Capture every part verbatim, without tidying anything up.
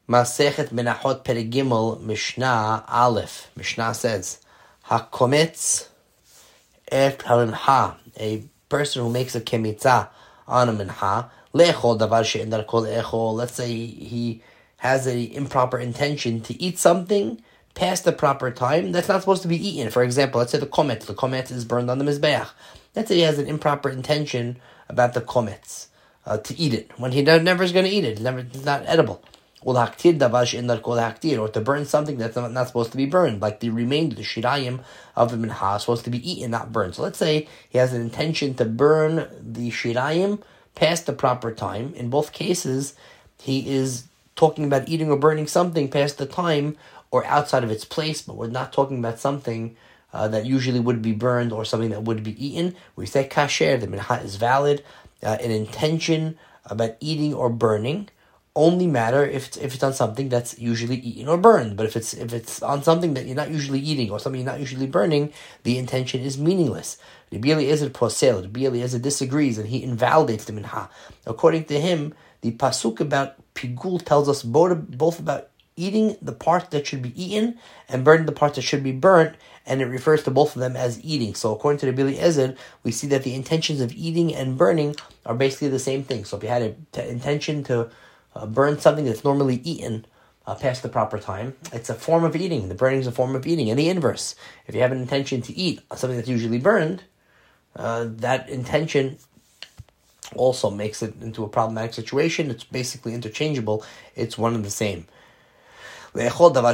Masechet Menachot Perigimel Mishnah Aleph. Mishnah says, HaKometz Et HaMincha, a person who makes a kemitzah on a mincha, le'echol davar she'en darko le'echol. Let's say he has an improper intention to eat something past the proper time that's not supposed to be eaten. For example, let's say the kometz. The kometz is burned on the mizbeach. Let's say he has an improper intention about the kometz, uh, to eat it, when he never is going to eat it. It's, never, it's not edible. Or to burn something that's not, not supposed to be burned, like the remainder, the shirayim of the mincha, is supposed to be eaten, not burned. So let's say he has an intention to burn the shirayim past the proper time. In both cases, he is talking about eating or burning something past the time or outside of its place, but we're not talking about something uh, that usually would be burned or something that would be eaten. We say kasher, the mincha is valid. Uh, an intention about eating or burning only matter if it's, if it's on something that's usually eaten or burned. But if it's if it's on something that you're not usually eating or something you're not usually burning, the intention is meaningless. Rabbi Eliezer posel. Rabbi Eliezer disagrees and he invalidates the mincha. According to him, the pasuk about pigul tells us both, both about eating the part that should be eaten and burning the part that should be burnt, and it refers to both of them as eating. So according to Rabbi Eliezer, we see that the intentions of eating and burning are basically the same thing. So if you had an intention to Uh, burn something that's normally eaten uh, past the proper time, it's a form of eating. The burning is a form of eating. And the inverse, if you have an intention to eat something that's usually burned, uh, that intention also makes it into a problematic situation. It's basically interchangeable. It's one and the same. If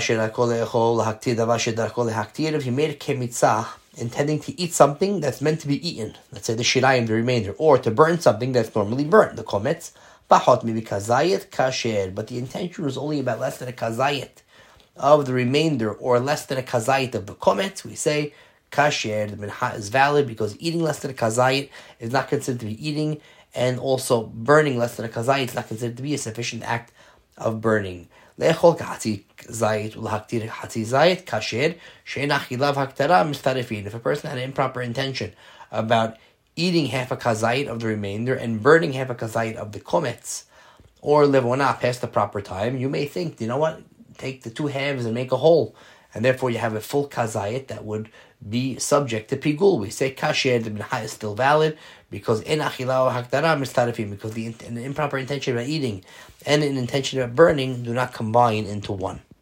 you made a kemitzah intending to eat something that's meant to be eaten, let's say the shirayim, the remainder, or to burn something that's normally burnt, the kometz, Pachot maybe kazayit kasher, but the intention was only about less than a kazayit of the remainder, or less than a kazayit of the kometz. We say kasher, the mincha is valid because eating less than a kazayit is not considered to be eating, and also burning less than a kazayit is not considered to be a sufficient act of burning. Le'echol k'hatzi zayit ul'haktir hatzi zayit kasher she'en achilav haktara mistarefin. If a person had an improper intention about eating half a kazayit of the remainder and burning half a kazayit of the kometz, or levona past the proper time, you may think, you know what, take the two halves and make a whole, and therefore you have a full kazayit that would be subject to pigul. We say kasher, the mincha is still valid because en achila haktara mistarefin, because the, the improper intention about eating and an intention about burning do not combine into one.